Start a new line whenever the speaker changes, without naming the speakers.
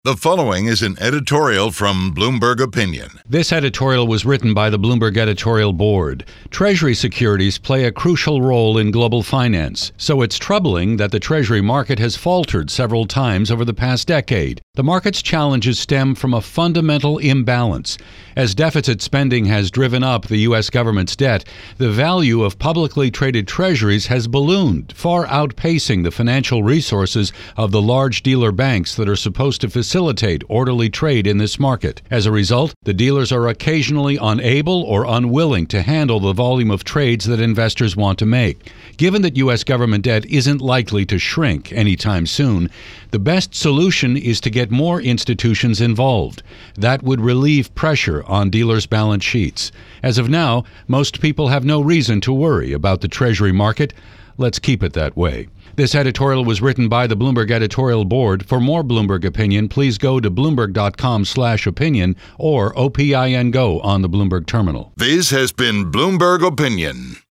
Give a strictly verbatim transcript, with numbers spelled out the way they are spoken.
The following is an editorial from Bloomberg Opinion.
This editorial was written by the Bloomberg editorial board. Treasury securities play a crucial role in global finance, so it's troubling that the Treasury market has faltered several times over the past decade. The market's challenges stem from a fundamental imbalance. As deficit spending has driven up the U S government's debt, the value of publicly traded treasuries has ballooned, far outpacing the financial resources of the large dealer banks that are supposed to facilitate orderly trade in this market. As a result, the dealers are occasionally unable or unwilling to handle the volume of trades that investors want to make. Given that U S government debt isn't likely to shrink anytime soon, the best solution is to get more institutions involved. That would relieve pressure on dealers' balance sheets. As of now, most people have no reason to worry about the Treasury market. Let's keep it that way. This editorial was written by the Bloomberg editorial board. For more Bloomberg Opinion, please go to bloomberg.com slash opinion or O P I N Go on the Bloomberg terminal.
This has been Bloomberg Opinion.